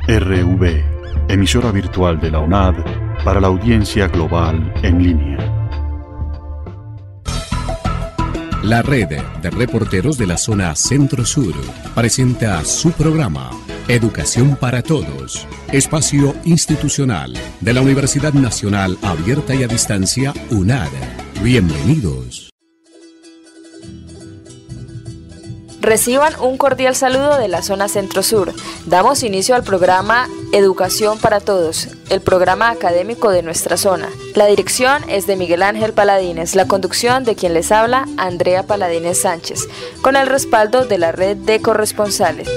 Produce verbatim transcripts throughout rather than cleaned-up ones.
R V, emisora virtual de la UNAD para la audiencia global en línea. La red de reporteros de la zona Centro-Sur presenta su programa Educación para Todos, espacio institucional de la Universidad Nacional Abierta y a Distancia UNAD. Bienvenidos. Reciban un cordial saludo de la zona Centro-Sur. Damos inicio al programa Educación para Todos, el programa académico de nuestra zona. La dirección es de Miguel Ángel Paladines, la conducción de quien les habla, Andrea Paladines Sánchez, con el respaldo de la red de corresponsales.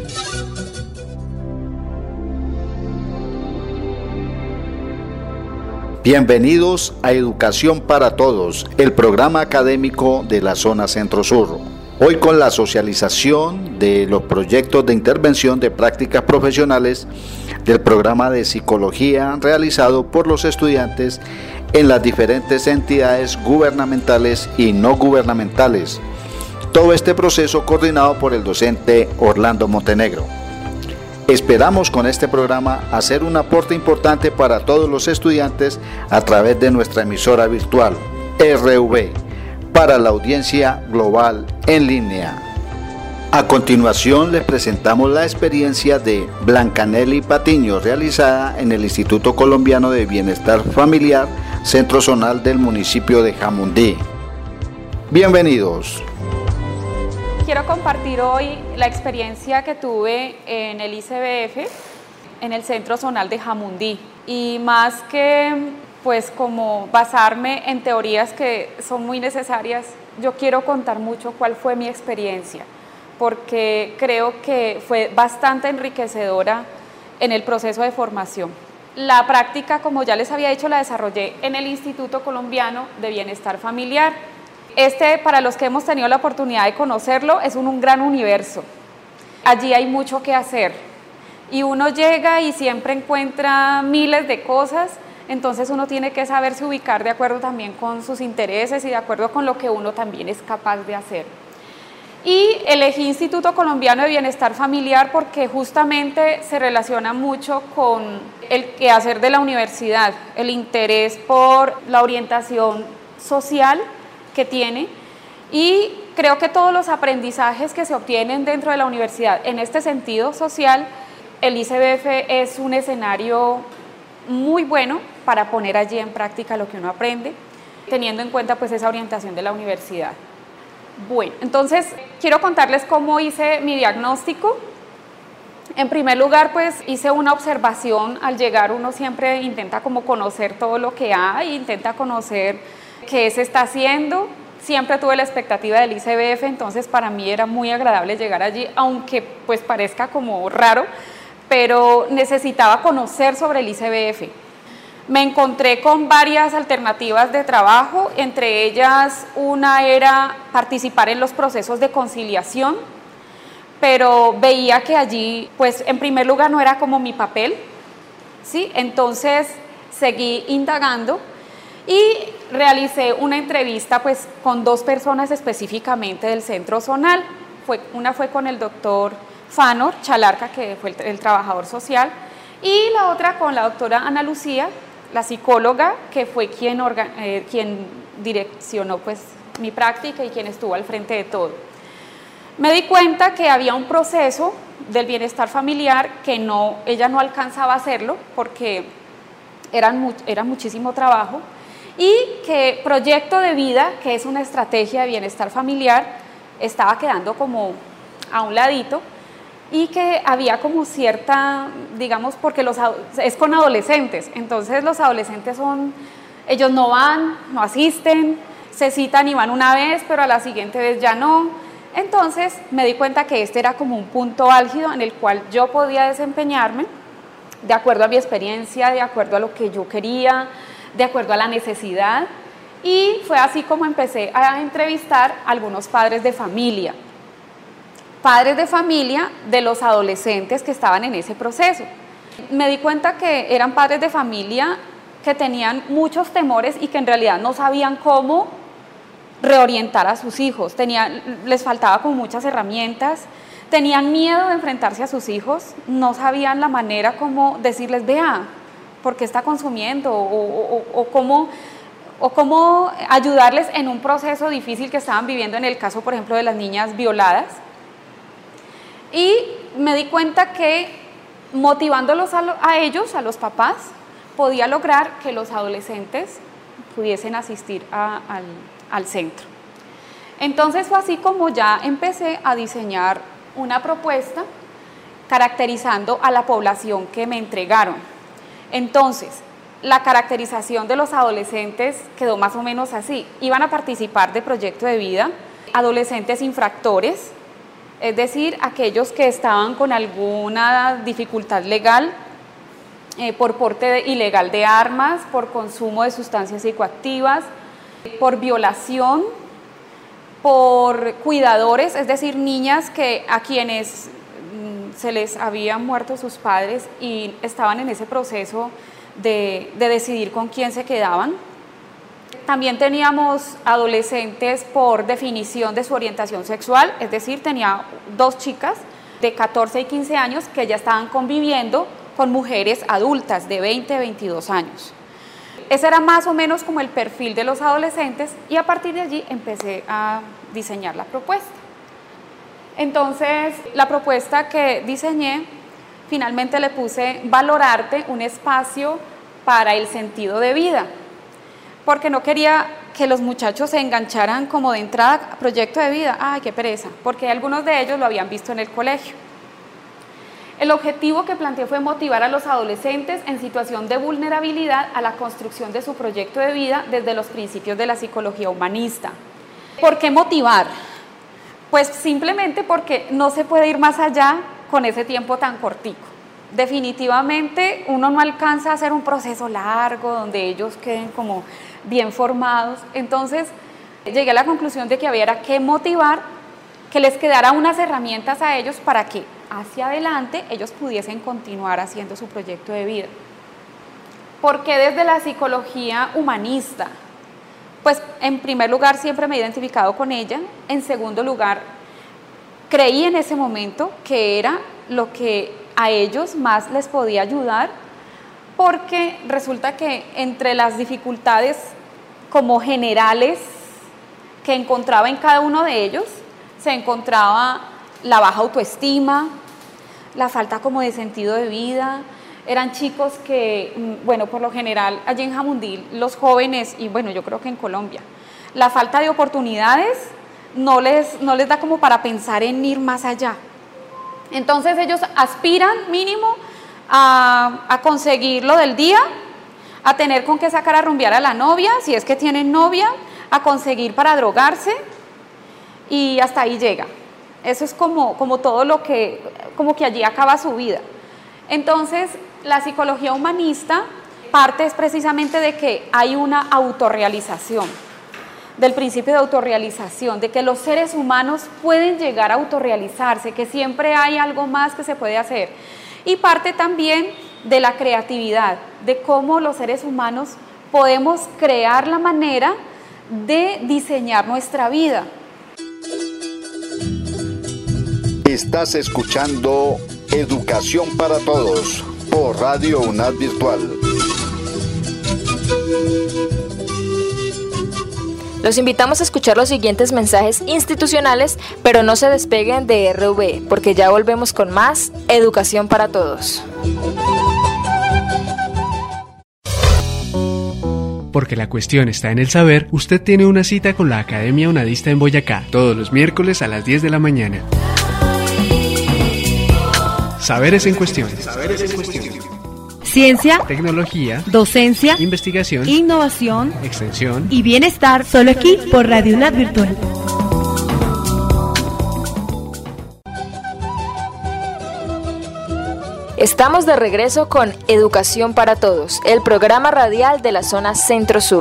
Bienvenidos a Educación para Todos, el programa académico de la zona Centro-Sur. Hoy con la socialización de los proyectos de intervención de prácticas profesionales del programa de psicología realizado por los estudiantes en las diferentes entidades gubernamentales y no gubernamentales. Todo este proceso coordinado por el docente Orlando Montenegro. Esperamos con este programa hacer un aporte importante para todos los estudiantes a través de nuestra emisora virtual R V para la audiencia global en línea. A continuación les presentamos la experiencia de Blancanelli Patiño realizada en el Instituto Colombiano de Bienestar Familiar, Centro Zonal del municipio de Jamundí. Bienvenidos. Quiero compartir hoy la experiencia que tuve en el I C B F, en el Centro Zonal de Jamundí. Y más que pues como basarme en teorías que son muy necesarias, yo quiero contar mucho cuál fue mi experiencia, porque creo que fue bastante enriquecedora en el proceso de formación. La práctica, como ya les había dicho, la desarrollé en el Instituto Colombiano de Bienestar Familiar. Este, para los que hemos tenido la oportunidad de conocerlo, es un, un gran universo. Allí hay mucho que hacer y uno llega y siempre encuentra miles de cosas. Entonces uno tiene que saberse ubicar de acuerdo también con sus intereses y de acuerdo con lo que uno también es capaz de hacer. Y elegí Instituto Colombiano de Bienestar Familiar porque justamente se relaciona mucho con el quehacer de la universidad, el interés por la orientación social que tiene, y creo que todos los aprendizajes que se obtienen dentro de la universidad en este sentido social, el I C B F es un escenario muy bueno para poner allí en práctica lo que uno aprende, teniendo en cuenta pues esa orientación de la universidad. Bueno, entonces quiero contarles cómo hice mi diagnóstico. En primer lugar, pues hice una observación. Al llegar uno siempre intenta como conocer todo lo que hay, intenta conocer qué se está haciendo. Siempre tuve la expectativa del I C B F, entonces para mí era muy agradable llegar allí, aunque pues parezca como raro, pero necesitaba conocer sobre el I C B F. Me encontré con varias alternativas de trabajo, entre ellas una era participar en los procesos de conciliación, pero veía que allí, pues en primer lugar no era como mi papel, ¿sí? Entonces seguí indagando y realicé una entrevista pues con dos personas específicamente del centro zonal. Fue, una fue con el doctor Fanor Chalarca, que fue el, el trabajador social, y la otra con la doctora Ana Lucía, la psicóloga, que fue quien, orga, eh, quien direccionó pues, mi práctica y quien estuvo al frente de todo. Me di cuenta que había un proceso del bienestar familiar que no, ella no alcanzaba a hacerlo porque eran, era muchísimo trabajo, y que proyecto de vida, que es una estrategia de bienestar familiar, estaba quedando como a un ladito, y que había como cierta, digamos, porque los, es con adolescentes, entonces los adolescentes son, ellos no van, no asisten, se citan y van una vez, pero a la siguiente vez ya no. Entonces me di cuenta que este era como un punto álgido en el cual yo podía desempeñarme de acuerdo a mi experiencia, de acuerdo a lo que yo quería, de acuerdo a la necesidad, y fue así como empecé a entrevistar a algunos padres de familia. padres de familia de los adolescentes que estaban en ese proceso. Me di cuenta que eran padres de familia que tenían muchos temores y que en realidad no sabían cómo reorientar a sus hijos. Tenían, les faltaba como muchas herramientas, tenían miedo de enfrentarse a sus hijos, no sabían la manera como decirles, vea, ¿por qué está consumiendo? O, o, o, cómo, o cómo ayudarles en un proceso difícil que estaban viviendo, en el caso, por ejemplo, de las niñas violadas. Y me di cuenta que motivándolos a, lo, a ellos, a los papás, podía lograr que los adolescentes pudiesen asistir a, al, al centro. Entonces fue así como ya empecé a diseñar una propuesta caracterizando a la población que me entregaron. Entonces, la caracterización de los adolescentes quedó más o menos así. Iban a participar de proyecto de vida adolescentes infractores, es decir, aquellos que estaban con alguna dificultad legal, eh, por porte de, ilegal de armas, por consumo de sustancias psicoactivas, por violación, por cuidadores, es decir, niñas que, a quienes mm, se les habían muerto sus padres y estaban en ese proceso de, de decidir con quién se quedaban. También teníamos adolescentes por definición de su orientación sexual, es decir, tenía dos chicas de catorce y quince años que ya estaban conviviendo con mujeres adultas de veinte, veintidós años. Ese era más o menos como el perfil de los adolescentes y a partir de allí empecé a diseñar la propuesta. Entonces, la propuesta que diseñé, finalmente le puse valorarte, un espacio para el sentido de vida, porque no quería que los muchachos se engancharan como de entrada, proyecto de vida, ay, qué pereza, porque algunos de ellos lo habían visto en el colegio. El objetivo que planteé fue motivar a los adolescentes en situación de vulnerabilidad a la construcción de su proyecto de vida desde los principios de la psicología humanista. ¿Por qué motivar? Pues simplemente porque no se puede ir más allá con ese tiempo tan cortico. Definitivamente uno no alcanza a hacer un proceso largo donde ellos queden como bien formados. Entonces llegué a la conclusión de que había que motivar, que les quedara unas herramientas a ellos para que hacia adelante ellos pudiesen continuar haciendo su proyecto de vida. ¿Por qué desde la psicología humanista? Pues en primer lugar siempre me he identificado con ella, en segundo lugar creí en ese momento que era lo que a ellos más les podía ayudar, porque resulta que entre las dificultades como generales que encontraba en cada uno de ellos, se encontraba la baja autoestima, la falta como de sentido de vida. Eran chicos que, bueno, por lo general allí en Jamundí, los jóvenes, y bueno, yo creo que en Colombia, la falta de oportunidades no les, no les da como para pensar en ir más allá. Entonces ellos aspiran mínimo a, a conseguir lo del día, a tener con qué sacar a rumbear a la novia, si es que tienen novia, a conseguir para drogarse, y hasta ahí llega. Eso es como, como todo lo que, como que allí acaba su vida. Entonces, la psicología humanista parte es precisamente de que hay una autorrealización, del principio de autorrealización, de que los seres humanos pueden llegar a autorrealizarse, que siempre hay algo más que se puede hacer. Y parte también de la creatividad, de cómo los seres humanos podemos crear la manera de diseñar nuestra vida. Estás escuchando Educación para Todos por Radio UNAD Virtual. Los invitamos a escuchar los siguientes mensajes institucionales, pero no se despeguen de R V, porque ya volvemos con más Educación para Todos. Porque la cuestión está en el saber, usted tiene una cita con la Academia Unadista en Boyacá, todos los miércoles a las diez de la mañana. Saberes en cuestión. Saberes en cuestión. Ciencia, tecnología, docencia, investigación, innovación, extensión y bienestar, solo aquí por Radio UNAD Virtual. Estamos de regreso con Educación para Todos, el programa radial de la zona Centro-Sur.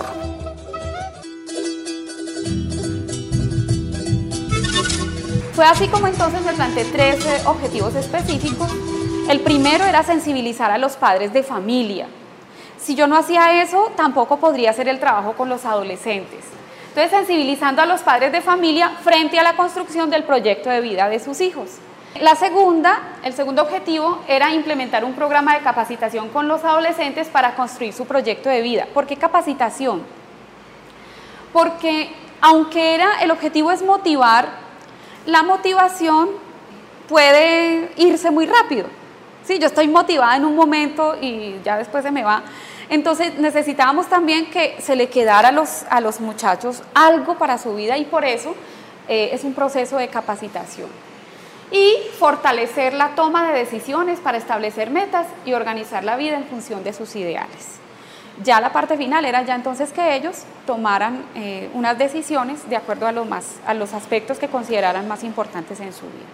Fue así como entonces me planteé tres eh, objetivos específicos. El primero era sensibilizar a los padres de familia. Si yo no hacía eso, tampoco podría hacer el trabajo con los adolescentes. Entonces, sensibilizando a los padres de familia frente a la construcción del proyecto de vida de sus hijos. La segunda, el segundo objetivo era implementar un programa de capacitación con los adolescentes para construir su proyecto de vida. ¿Por qué capacitación? Porque aunque era, el objetivo es motivar, la motivación puede irse muy rápido. Sí, yo estoy motivada en un momento y ya después se me va. Entonces necesitábamos también que se le quedara a los, a los muchachos algo para su vida, y por eso eh, es un proceso de capacitación. Y fortalecer la toma de decisiones para establecer metas y organizar la vida en función de sus ideales. Ya la parte final era ya entonces que ellos tomaran eh, unas decisiones de acuerdo a, lo más, a los aspectos que consideraran más importantes en su vida.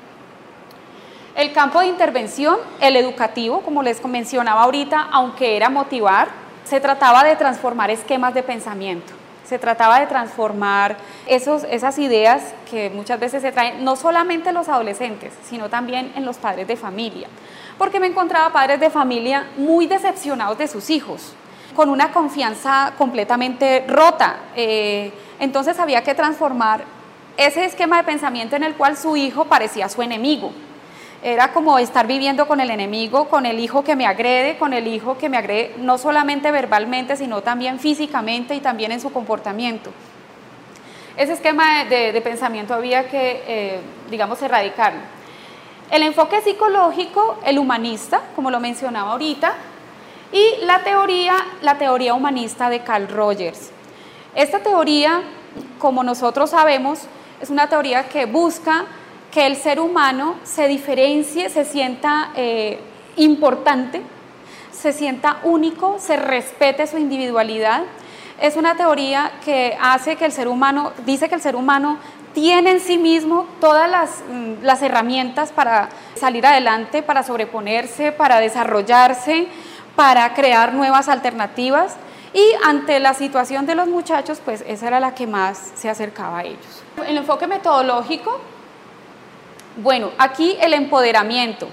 El campo de intervención, el educativo, como les mencionaba ahorita, aunque era motivar, se trataba de transformar esquemas de pensamiento. Se trataba de transformar esos, esas ideas que muchas veces se traen, no solamente en los adolescentes, sino también en los padres de familia. Porque me encontraba padres de familia muy decepcionados de sus hijos, con una confianza completamente rota. Eh, entonces había que transformar ese esquema de pensamiento en el cual su hijo parecía su enemigo. Era como estar viviendo con el enemigo, con el hijo que me agrede, con el hijo que me agrede no solamente verbalmente, sino también físicamente y también en su comportamiento. Ese esquema de, de, de pensamiento había que, eh, digamos, erradicarlo. El enfoque psicológico, el humanista, como lo mencionaba ahorita, y la teoría, la teoría humanista de Carl Rogers. Esta teoría, como nosotros sabemos, es una teoría que busca que el ser humano se diferencie, se sienta eh, importante, se sienta único, se respete su individualidad. Es una teoría que hace que el ser humano, dice que el ser humano tiene en sí mismo todas las, las herramientas para salir adelante, para sobreponerse, para desarrollarse, para crear nuevas alternativas, y ante la situación de los muchachos, pues esa era la que más se acercaba a ellos. El enfoque metodológico, bueno, aquí el empoderamiento.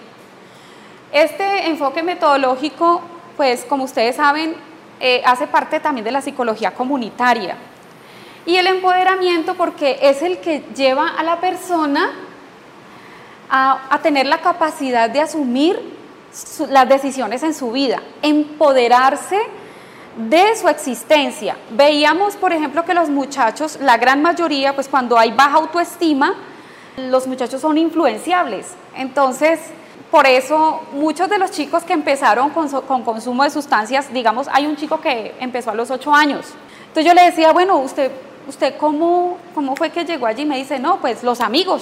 Este enfoque metodológico, pues como ustedes saben, eh, hace parte también de la psicología comunitaria. Y el empoderamiento porque es el que lleva a la persona a, a tener la capacidad de asumir su, las decisiones en su vida, empoderarse de su existencia. Veíamos, por ejemplo, que los muchachos, la gran mayoría, pues cuando hay baja autoestima, los muchachos son influenciables. Entonces, por eso muchos de los chicos que empezaron con, con consumo de sustancias, digamos, hay un chico que empezó a los ocho años. Entonces yo le decía, bueno, usted, usted ¿cómo, cómo fue que llegó allí? Me dice, no, pues los amigos.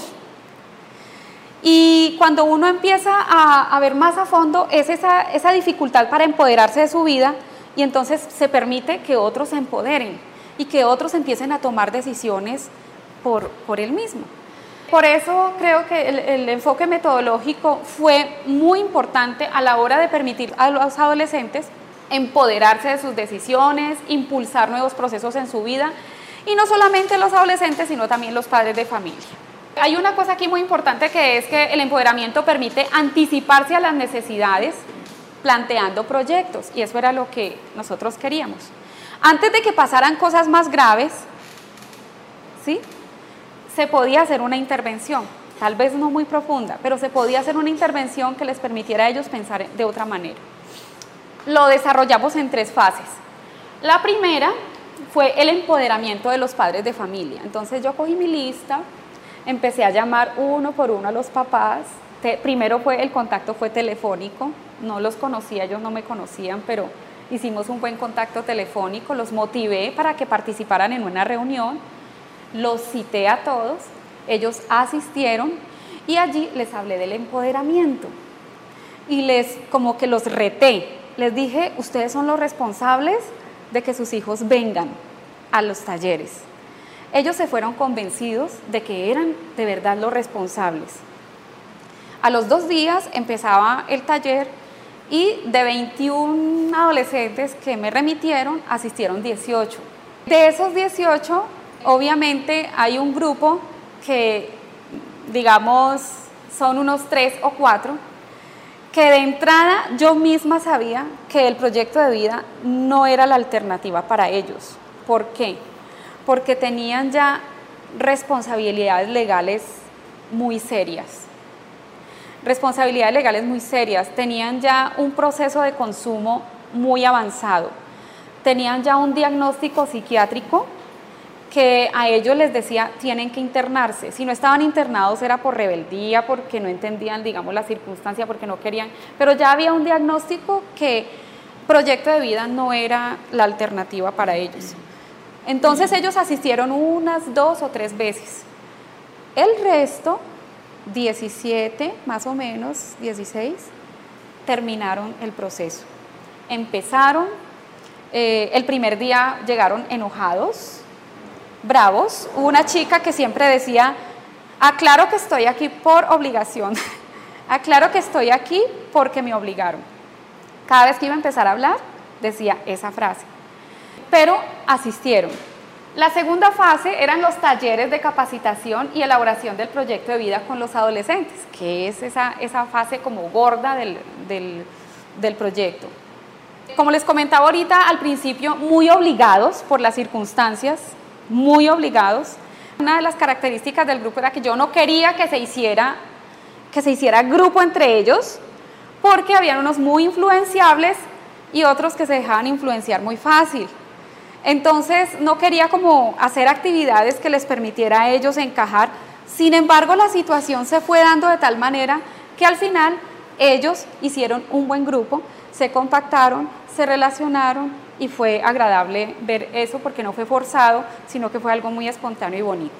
Y cuando uno empieza a, a ver más a fondo, es esa, esa dificultad para empoderarse de su vida, y entonces se permite que otros se empoderen y que otros empiecen a tomar decisiones por, por él mismo. Por eso creo que el, el enfoque metodológico fue muy importante a la hora de permitir a los adolescentes empoderarse de sus decisiones, impulsar nuevos procesos en su vida, y no solamente los adolescentes, sino también los padres de familia. Hay una cosa aquí muy importante, que es que el empoderamiento permite anticiparse a las necesidades planteando proyectos, y eso era lo que nosotros queríamos. Antes de que pasaran cosas más graves, ¿sí?, se podía hacer una intervención, tal vez no muy profunda, pero se podía hacer una intervención que les permitiera a ellos pensar de otra manera. Lo desarrollamos en tres fases. La primera fue el empoderamiento de los padres de familia. Entonces yo cogí mi lista, empecé a llamar uno por uno a los papás. Te, primero fue el contacto fue telefónico, no los conocía, ellos no me conocían, pero hicimos un buen contacto telefónico, los motivé para que participaran en una reunión. Los cité a todos, ellos asistieron y allí les hablé del empoderamiento y les como que los reté, les dije, ustedes son los responsables de que sus hijos vengan a los talleres. Ellos se fueron convencidos de que eran de verdad los responsables. A los dos días empezaba el taller y de veintiún adolescentes que me remitieron, asistieron dieciocho. De esos dieciocho, obviamente hay un grupo que, digamos, son unos tres o cuatro, que de entrada yo misma sabía que el proyecto de vida no era la alternativa para ellos. ¿Por qué? Porque tenían ya responsabilidades legales muy serias. responsabilidades legales muy serias, tenían ya un proceso de consumo muy avanzado, tenían ya un diagnóstico psiquiátrico que a ellos les decía tienen que internarse. Si no estaban internados era por rebeldía, porque no entendían, digamos, la circunstancia, porque no querían, pero ya había un diagnóstico que proyecto de vida no era la alternativa para ellos. Entonces ellos asistieron unas dos o tres veces. El resto, diecisiete más o menos, dieciséis, terminaron el proceso. Empezaron, eh, el primer día llegaron enojados, bravos. Hubo una chica que siempre decía, aclaro que estoy aquí por obligación, aclaro que estoy aquí porque me obligaron. Cada vez que iba a empezar a hablar, decía esa frase. Pero asistieron. La segunda fase eran los talleres de capacitación y elaboración del proyecto de vida con los adolescentes, que es esa, esa fase como gorda del, del, del proyecto. Como les comentaba ahorita, al principio muy obligados por las circunstancias, muy obligados. Una de las características del grupo era que yo no quería que se hiciera, que se hiciera grupo entre ellos, porque habían unos muy influenciables y otros que se dejaban influenciar muy fácil. Entonces no quería como hacer actividades que les permitiera a ellos encajar. Sin embargo, la situación se fue dando de tal manera que al final ellos hicieron un buen grupo, se compactaron, se relacionaron y fue agradable ver eso porque no fue forzado, sino que fue algo muy espontáneo y bonito.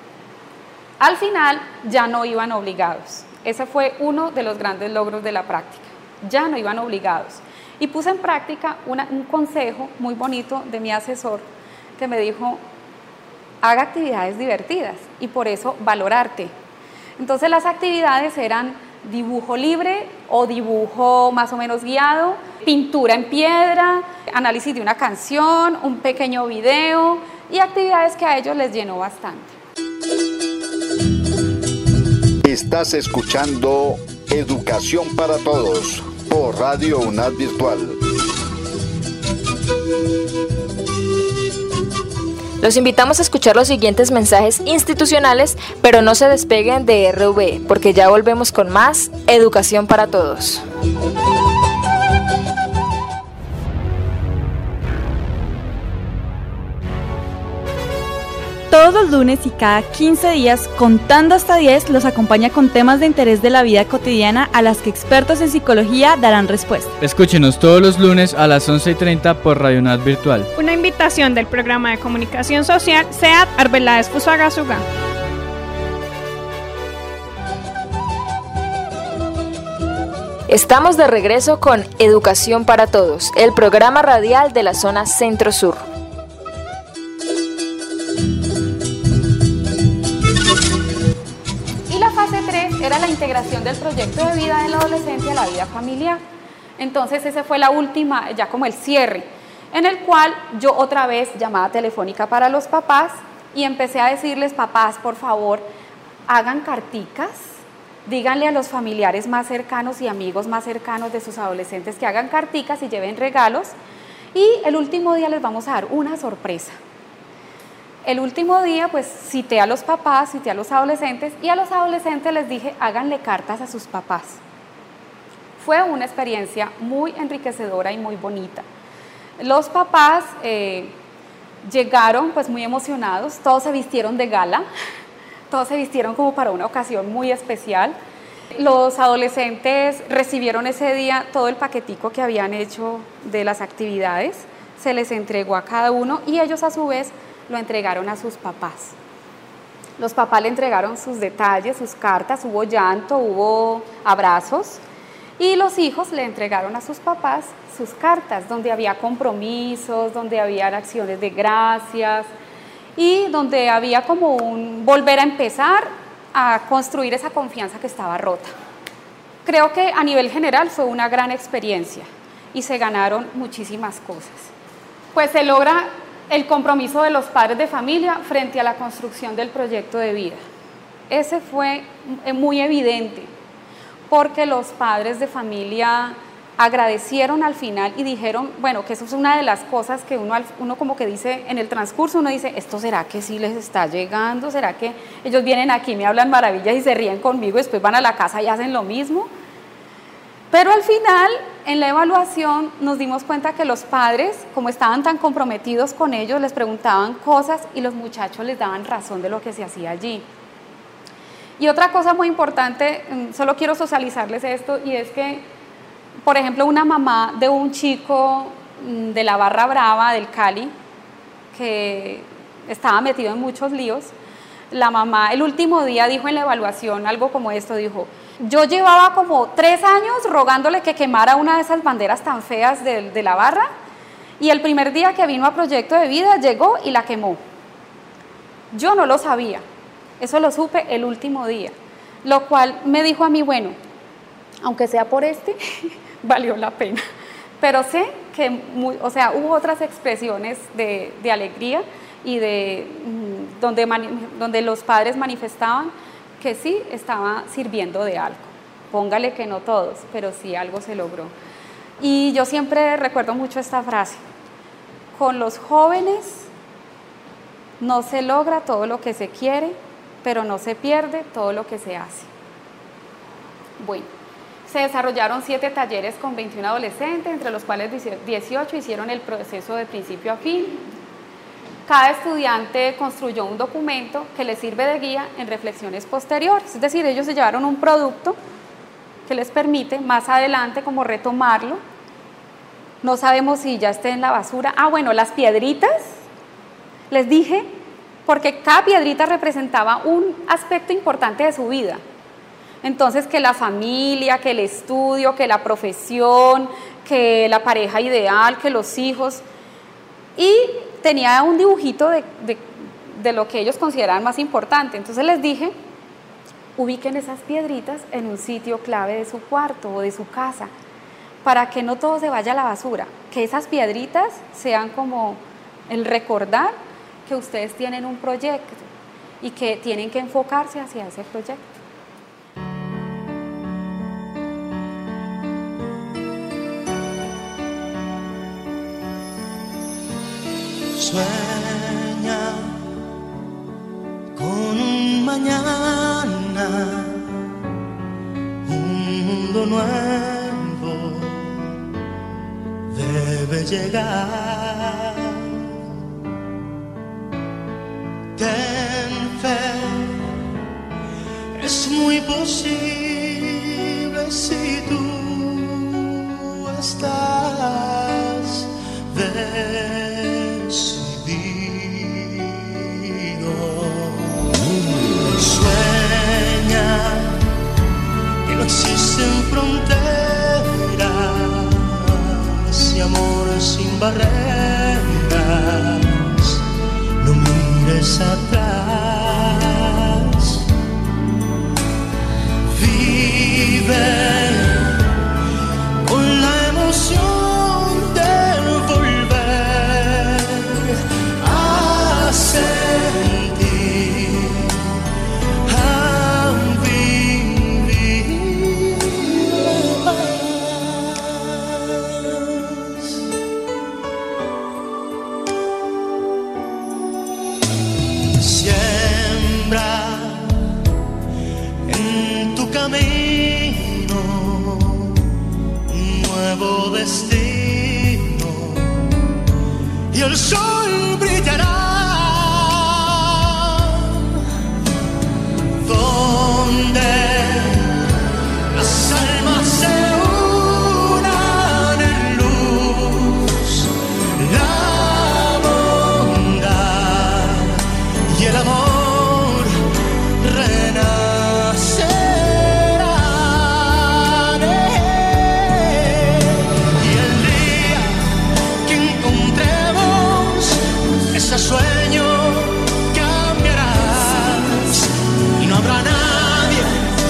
Al final ya no iban obligados. Ese fue uno de los grandes logros de la práctica. Ya no iban obligados. Y puse en práctica una, un consejo muy bonito de mi asesor que me dijo, haga actividades divertidas y por eso valorarte. Entonces las actividades eran dibujo libre o dibujo más o menos guiado, pintura en piedra, análisis de una canción, un pequeño video y actividades que a ellos les llenó bastante. Estás escuchando Educación para Todos por Radio UNAD Virtual. Los invitamos a escuchar los siguientes mensajes institucionales, pero no se despeguen de R V, porque ya volvemos con más Educación para Todos. Todos los lunes y cada quince días, contando hasta diez, los acompaña con temas de interés de la vida cotidiana a las que expertos en psicología darán respuesta. Escúchenos todos los lunes a las once y treinta por Radio UNAD Virtual. Una invitación del programa de comunicación social SEAD Arbeláez Fusagasugá. Estamos de regreso con Educación para Todos, el programa radial de la zona Centro-Sur. Era la integración del proyecto de vida de la adolescencia a la vida familiar. Entonces esa fue la última, ya como el cierre, en el cual yo otra vez llamada telefónica para los papás y empecé a decirles, papás, por favor, hagan carticas, díganle a los familiares más cercanos y amigos más cercanos de sus adolescentes que hagan carticas y lleven regalos, y el último día les vamos a dar una sorpresa. El último día, pues, cité a los papás, cité a los adolescentes, y a los adolescentes les dije, háganle cartas a sus papás. Fue una experiencia muy enriquecedora y muy bonita. Los papás eh, llegaron, pues, muy emocionados, todos se vistieron de gala, todos se vistieron como para una ocasión muy especial. Los adolescentes recibieron ese día todo el paquetico que habían hecho de las actividades, se les entregó a cada uno y ellos a su vez lo entregaron a sus papás. Los papás le entregaron sus detalles, sus cartas, hubo llanto, hubo abrazos, y los hijos le entregaron a sus papás sus cartas, donde había compromisos, donde había acciones de gracias y donde había como un volver a empezar a construir esa confianza que estaba rota. Creo que a nivel general fue una gran experiencia y se ganaron muchísimas cosas. Pues se logra el compromiso de los padres de familia frente a la construcción del proyecto de vida. Ese fue muy evidente, porque los padres de familia agradecieron al final y dijeron, bueno, que eso es una de las cosas que uno, uno como que dice en el transcurso, uno dice, ¿esto será que sí les está llegando? ¿Será que ellos vienen aquí, me hablan maravillas y se ríen conmigo, después van a la casa y hacen lo mismo? Pero al final, en la evaluación, nos dimos cuenta que los padres, como estaban tan comprometidos con ellos, les preguntaban cosas y los muchachos les daban razón de lo que se hacía allí. Y otra cosa muy importante, solo quiero socializarles esto, y es que, por ejemplo, una mamá de un chico de la Barra Brava del Cali, que estaba metido en muchos líos, la mamá el último día dijo en la evaluación algo como esto, dijo, yo llevaba como tres años rogándole que quemara una de esas banderas tan feas de, de la barra, y el primer día que vino a Proyecto de Vida llegó y la quemó. Yo no lo sabía, eso lo supe el último día, lo cual me dijo a mí, bueno, aunque sea por este, valió la pena. Pero sé que, muy, o sea, hubo otras expresiones de, de alegría y de mmm, donde, mani, donde los padres manifestaban que sí estaba sirviendo de algo. Póngale que no todos, pero sí algo se logró. Y yo siempre recuerdo mucho esta frase, con los jóvenes no se logra todo lo que se quiere, pero no se pierde todo lo que se hace. Bueno, se desarrollaron siete talleres con veintiún adolescentes, entre los cuales dieciocho hicieron el proceso de principio a fin. Cada estudiante construyó un documento que les sirve de guía en reflexiones posteriores, es decir, ellos se llevaron un producto que les permite más adelante como retomarlo. No sabemos si ya esté en la basura. Ah, bueno, las piedritas, les dije, porque cada piedrita representaba un aspecto importante de su vida. Entonces, que la familia, que el estudio, que la profesión, que la pareja ideal, que los hijos. Y tenía un dibujito de, de, de lo que ellos consideraban más importante. Entonces les dije, ubiquen esas piedritas en un sitio clave de su cuarto o de su casa, para que no todo se vaya a la basura, que esas piedritas sean como el recordar que ustedes tienen un proyecto y que tienen que enfocarse hacia ese proyecto. Sueña con un mañana, un mundo nuevo debe llegar. Ten fe, es muy posible si tú estás decidido. Sueña que no existen fronteras y amor sin barreras. No mires atrás, vive con la emoción de volver a sentir, a vivir paz. Siembra en tu camino un nuevo destino y el sol brillará donde las almas se unan en luz, la bondad y el amor renacerán. Y el día que encontremos ese sueño cambiarás y no habrá nadie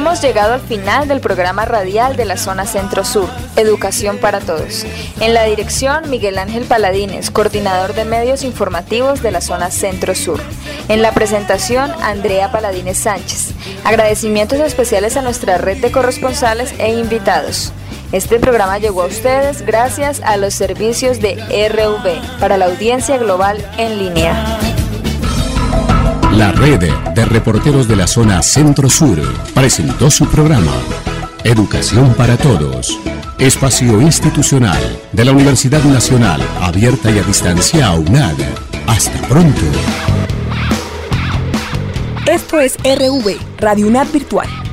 Hemos llegado al final del programa radial de la zona Centro-Sur, Educación para Todos. En la dirección, Miguel Ángel Paladines, coordinador de medios informativos de la zona Centro-Sur. En la presentación, Andrea Paladines Sánchez. Agradecimientos especiales a nuestra red de corresponsales e invitados. Este programa llegó a ustedes gracias a los servicios de R V para la audiencia global en línea. La red de reporteros de la zona Centro-Sur presentó su programa Educación para Todos, espacio institucional de la Universidad Nacional Abierta y a Distancia UNAD. Hasta pronto. Esto es R V, Radio UNAD Virtual.